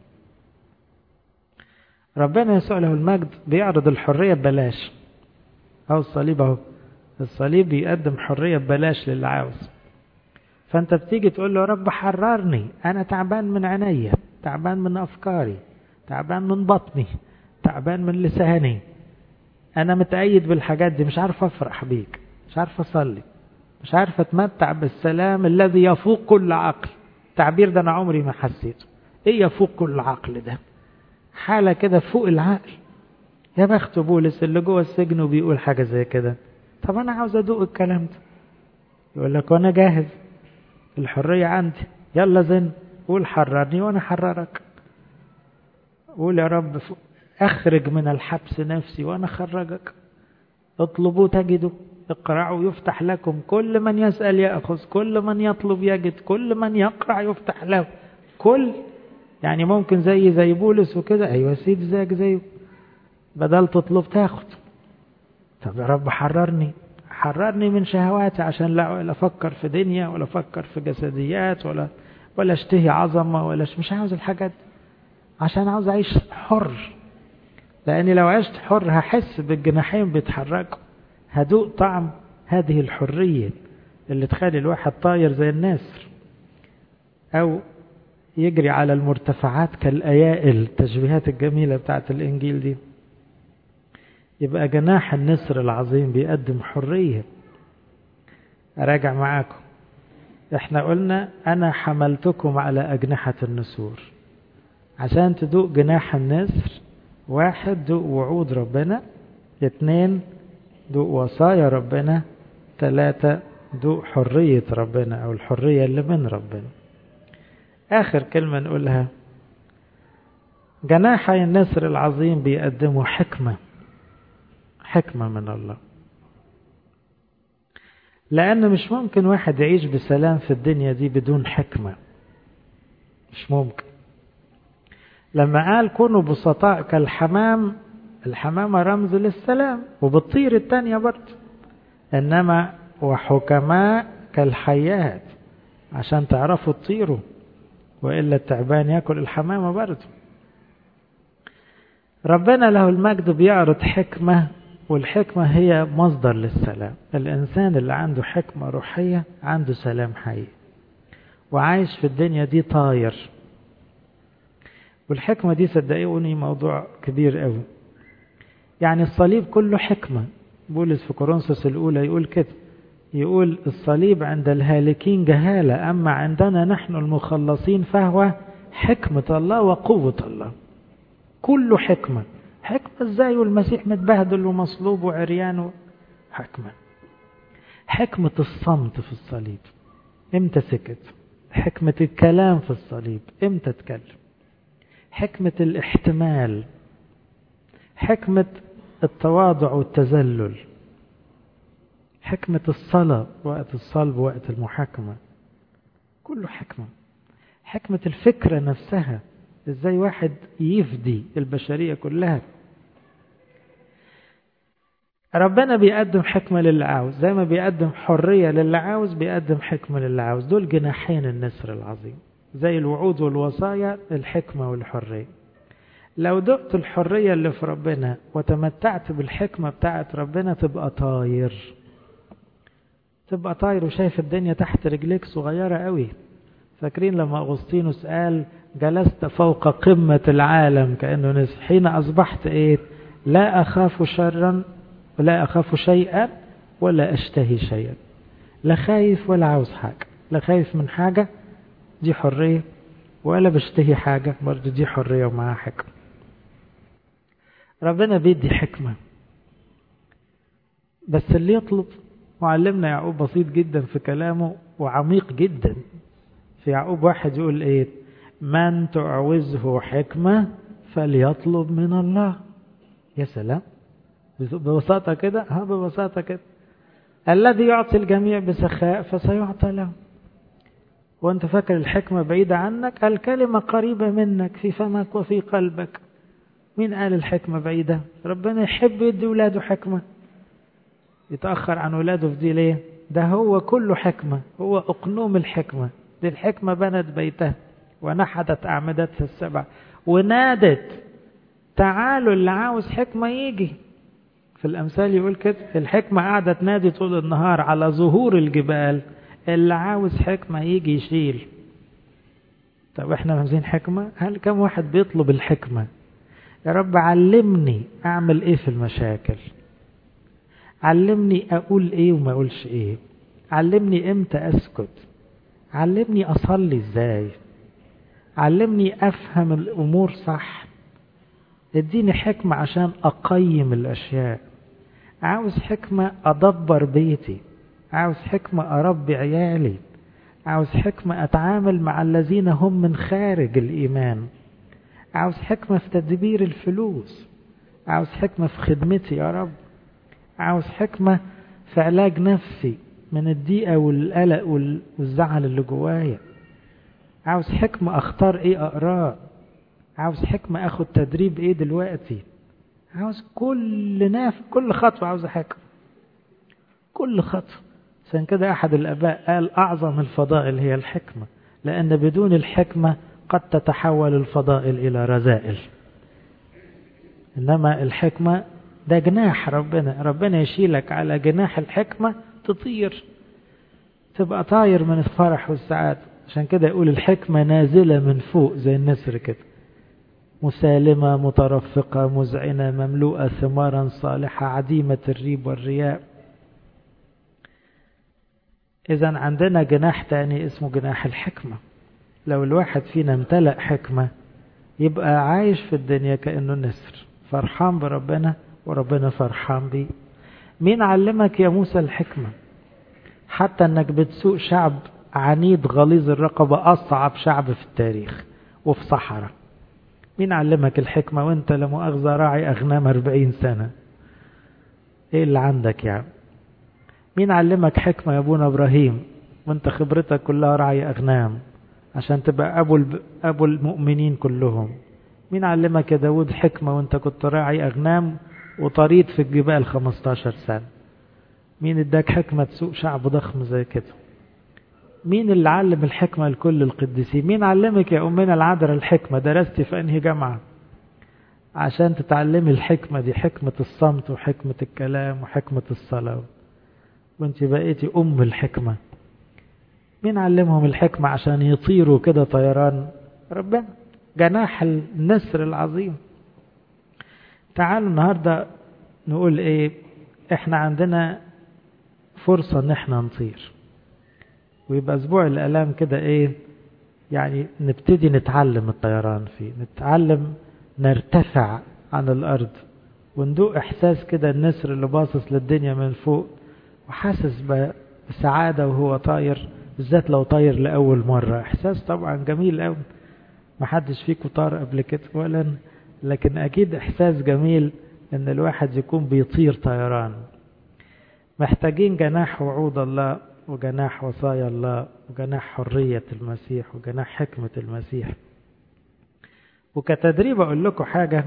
ربنا يسوع له المجد بيعرض الحرية ببلاش. أو الصليب أهو، الصليب بيقدم حرية ببلاش للي عاوز. فأنت بتيجي تقول له يا رب حررني، أنا تعبان من عينيا، تعبان من أفكاري، تعبان من بطني، تعبان من لساني، أنا متأيد بالحاجات دي، مش عارف أفرح بيك، مش عارف أصلي، مش عارف أتمتع بالسلام الذي يفوق كل عقل. التعبير ده أنا عمري ما حسيته. إيه يفوق كل عقل ده؟ حالة كده فوق العقل. يا بخت بولس اللي جوه السجن وبيقول حاجة زي كده. طب أنا عاوز أدوق الكلام ده. يقول لك وأنا جاهز، الحرية عندي، يلا زن، قول حررني وأنا حررك. قول يا رب أخرج من الحبس نفسي وأنا خرجك. اطلبوا تجدوا، اقرعوا يفتح لكم، كل من يسأل يأخذ، كل من يطلب يجد، كل من يقرع يفتح له. يعني ممكن زي بولس وكده، أيوة سيد زيك زيه، بدل تطلب تاخد. طب يا رب حررني من شهواتي، عشان لا أفكر في دنيا ولا أفكر في جسديات ولا اشتهي عظمة مش عاوز الحاجات، عشان عاوز أعيش حر. لأني لو عشت حر هحس بالجناحين بيتحركوا، هدوق طعم هذه الحرية اللي تخلي الواحد طاير زي النسر، أو يجري على المرتفعات كالأيائل، التشبيهات الجميلة بتاعت الإنجيل دي. يبقى جناح النسر العظيم بيقدم حرية. أراجع معاكم، احنا قلنا أنا حملتكم على أجنحة النسور. عشان تدوق جناح النسر، 1 دوق وعود ربنا، 2 دوق وصايا ربنا، 3 دوق حرية ربنا أو الحرية اللي من ربنا. آخر كلمة نقولها، جناحي النسر العظيم بيقدموا حكمة من الله. لأن مش ممكن واحد يعيش بسلام في الدنيا دي بدون حكمة، مش ممكن. لما قال كونوا بسطاء كالحمام، الحمامة رمز للسلام، وبتطير التانية برضه. إنما وحكماء كالحيات، عشان تعرفوا تطيروا، وإلا التعبان يأكل الحمامة برضه. ربنا له المجد بيعرض حكمة، والحكمة هي مصدر للسلام. الإنسان اللي عنده حكمة روحية عنده سلام حقيقي، وعايش في الدنيا دي طاير. والحكمة دي صدقوني موضوع كبير قوي. يعني الصليب كله حكمة. بولس في كورنثوس الأولى يقول كده، يقول الصليب عند الهالكين جهالة، أما عندنا نحن المخلصين فهو حكمة الله وقوة الله. كله حكمة. ازاي والمسيح متبهدل ومصلوب وعريان؟ حكمة الصمت في الصليب، امتى سكت؟ حكمة الكلام في الصليب، امتى تكلم؟ حكمة الاحتمال، حكمة التواضع والتذلل، حكمة الصلاة وقت الصلب وقت المحاكمة، كله حكمة الفكرة نفسها، ازاي واحد يفدي البشرية كلها. ربنا بيقدم حكمة للي عاوز، زي ما بيقدم حرية للي عاوز بيقدم حكمة للي عاوز. دول جناحين النسر العظيم، زي الوعود والوصايا، الحكمة والحرية. لو دقت الحرية اللي في ربنا وتمتعت بالحكمة بتاعت ربنا تبقى طاير، تبقى طاير وشايف الدنيا تحت رجليك صغيرة قوي. فاكرين لما أغسطينوس قال جلست فوق قمة العالم كأنه نسي، حين أصبحت إيه؟ لا أخاف شرا ولا أخاف شيئا ولا أشتهي شيئا. لا خايف ولا عاوز حاجة، لا خايف من حاجة دي حرية، ولا بشتهي حاجة برضو دي حرية ومعها حكمة. ربنا بيدي حكمة بس اللي يطلب. وعلمنا يعقوب بسيط جدا في كلامه وعميق جدا. في يعقوب 1 يقول ايه؟ من تعوزه حكمة فليطلب من الله. يا سلام، ببساطة كده. ببساطة كده. الذي يعطي الجميع بسخاء فسيعطى له. وانت فاكر الحكمة بعيدة عنك؟ الكلمة قريبة منك في فمك وفي قلبك. مين قال الحكمة بعيدة؟ ربنا يحب يدي ولاده حكمة، يتأخر عن ولاده في دي ليه؟ ده هو كله حكمة، هو أقنوم الحكمة. دي الحكمة بنت بيتها ونحتت أعمدتها السبع ونادت تعالوا اللي عاوز حكمة يجي. في الأمثال يقول كده، الحكمة قاعدة تنادي طول النهار على ظهور الجبال، اللي عاوز حكمة يجي يشيل. طب احنا عاوزين حكمة؟ هل كم واحد بيطلب الحكمة؟ يا رب علمني أعمل إيه في المشاكل، علمني أقول إيه وما أقولش إيه، علمني إمتى أسكت، علمني أصلي إزاي، علمني أفهم الأمور صح، اديني حكمة عشان أقيم الأشياء. عاوز حكمة أدبر بيتي، عاوز حكمة أربي عيالي، عاوز حكمة أتعامل مع الذين هم من خارج الإيمان، عاوز حكمة في تدبير الفلوس، عاوز حكمة في خدمتي يا رب، عاوز حكمة في علاج نفسي من الضيقة والقلق والزعل اللي جوايا، عاوز حكمة أختار إيه أقراه، عاوز حكمة أخد تدريب إيه دلوقتي، عاوز كل خطوة عاوز حكمة، كل خطوة. عشان كده أحد الآباء قال أعظم الفضائل هي الحكمة، لأن بدون الحكمة قد تتحول الفضائل إلى رذائل. إنما الحكمة ده جناح ربنا يشيلك على جناح الحكمة تطير، تبقى طاير من الفرح والسعادة. عشان كده يقول الحكمة نازلة من فوق زي النسر كده، مسالمة مترفقة مذعنة مملوءة ثمارا صالحة عديمة الريب والرياء. إذن عندنا جناح تاني اسمه جناح الحكمة. لو الواحد فينا امتلأ حكمة يبقى عايش في الدنيا كأنه نسر، فرحان بربنا وربنا فرحان بيه. مين علمك يا موسى الحكمة؟ حتى انك بتسوق شعب عنيد غليظ الرقبة، أصعب شعب في التاريخ وفي صحراء. مين علمك الحكمة وانت لمؤاخذة راعي أغنام 40 سنة؟ ايه اللي عندك يعني؟ مين علمك حكمة يا ابونا إبراهيم وانت خبرتك كلها راعي أغنام عشان تبقى أبو المؤمنين كلهم؟ مين علمك يا داود حكمة وانت كنت راعي أغنام وطريد في الجبال 15 سنة؟ مين اداك حكمة تسوق شعب ضخم زي كده؟ مين اللي علم الحكمة لكل القديسين؟ مين علمك يا أمنا العذراء الحكمة؟ درستي في أنهي جامعة عشان تتعلمي الحكمة دي؟ حكمة الصمت وحكمة الكلام وحكمة الصلاة، وانت بقيتي أم الحكمة. مين علمهم الحكمة عشان يطيروا كده طيران؟ ربنا، جناح النسر العظيم. تعالوا النهاردة نقول ايه؟ احنا عندنا فرصة ان احنا نطير، ويبقى اسبوع الالام كده ايه يعني، نبتدي نتعلم الطيران فيه، نتعلم نرتفع عن الارض وندوق احساس كده النسر اللي باصص للدنيا من فوق وحاسس بسعادة وهو طاير، بالذات لو طاير لأول مرة. احساس طبعا جميل قوي، محدش فيكم طار قبل كده ولا، لكن اكيد احساس جميل ان الواحد يكون بيطير طيران. محتاجين جناح وعود الله وجناح وصايا الله وجناح حرية المسيح وجناح حكمة المسيح. وكتدريب أقول لكم حاجة،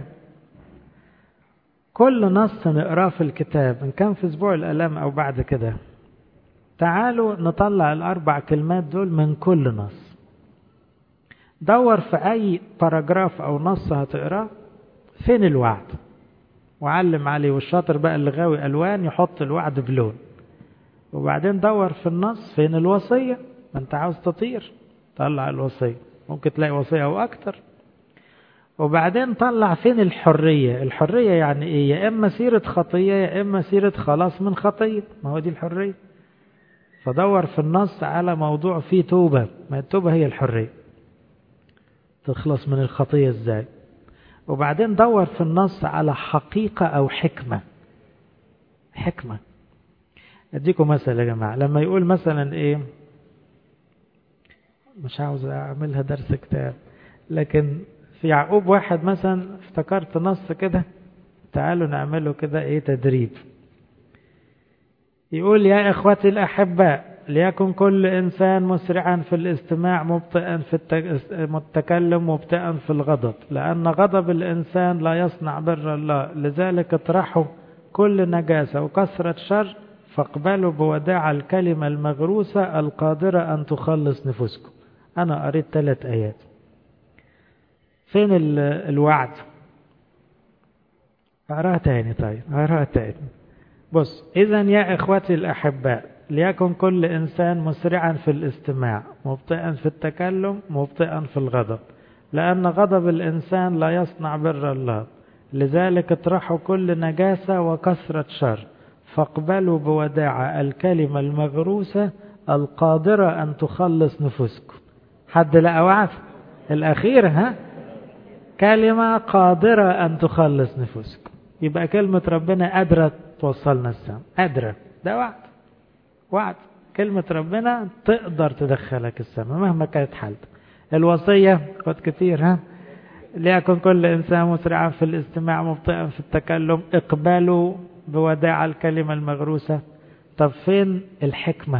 كل نص نقراه في الكتاب إن كان في أسبوع الآلام أو بعد كده، تعالوا نطلع ال4 كلمات دول من كل نص. دور في أي باراجراف أو نص هتقراه فين الوعد؟ وعلم عليه. والشاطر بقى اللي غاوي ألوان يحط الوعد بلون. وبعدين دور في النص فين الوصية. ما انت عاوز تطير، طلع الوصية، ممكن تلاقي وصية أو أكتر. وبعدين طلع فين الحرية. الحرية يعني إيه؟ يا إما سيرة خطية يا إما سيرة خلاص من خطية. ما هو دي الحرية. فدور في النص على موضوع فيه توبة. ما التوبة هي الحرية، تخلص من الخطية إزاي. وبعدين دور في النص على حقيقة أو حكمة. حكمة. أديكم مثل يا جماعة. لما يقول مثلا إيه، مش عاوز أعملها درس كتاب، لكن في يعقوب واحد مثلا افتكرت نص كده، تعالوا نعمله كده إيه تدريب. يقول يا إخوتي الأحباء ليكن كل إنسان مسرعا في الاستماع مبطئا في التكلم مبطئا في الغضب، لأن غضب الإنسان لا يصنع بر الله، لذلك اطرحوا كل نجاسة وكثرة شر، فاقبلوا بوداع الكلمة المغروسة القادرة أن تخلص نفوسكم. أنا قريت 3 آيات. فين الوعد؟ أقراها تاني. طيب أقراها تاني. بص، إذا يا إخوتي الأحباء ليكن كل إنسان مسرعا في الاستماع مبطئا في التكلم مبطئا في الغضب، لأن غضب الإنسان لا يصنع بر الله، لذلك اطرحوا كل نجاسة وكثرة شر، فاقبلوا بوداع الكلمة المغروسة القادرة أن تخلص نفوسكم. حد لقى وعد؟ الأخير ها؟ كلمة قادرة أن تخلص نفوسكم. يبقى كلمة ربنا قادرة توصلنا السماء. قادرة، ده وعد. وعد. كلمة ربنا تقدر تدخلك السماء مهما كانت حالتك. الوصية قد كتير ها؟ ليكن كل إنسان مسرعا في الاستماع مبطئا في التكلم، اقبلوا بوداع الكلمة المغروسة. طب فين الحكمة؟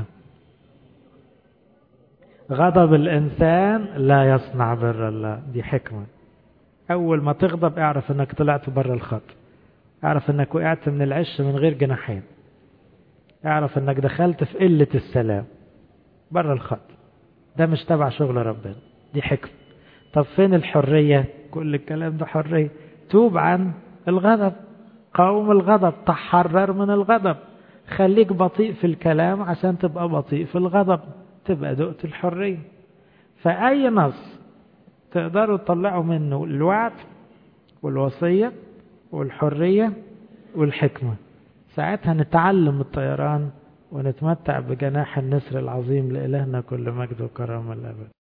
غضب الإنسان لا يصنع بر الله. دي حكمة. أول ما تغضب اعرف أنك طلعت بر الخط، اعرف أنك وقعت من العش من غير جناحين، اعرف أنك دخلت في قلة السلام، بر الخط. ده مش تبع شغل ربنا، دي حكمة. طب فين الحرية؟ كل الكلام ده حرية. توب عن الغضب، قاوم الغضب، تحرر من الغضب، خليك بطيء في الكلام عشان تبقى بطيء في الغضب، تبقى دقت الحرية. فأي نص تقدروا تطلعوا منه الوعد والوصية والحرية والحكمة، ساعتها نتعلم الطيران ونتمتع بجناح النسر العظيم. لإلهنا كل مجد وكرامة الأبد.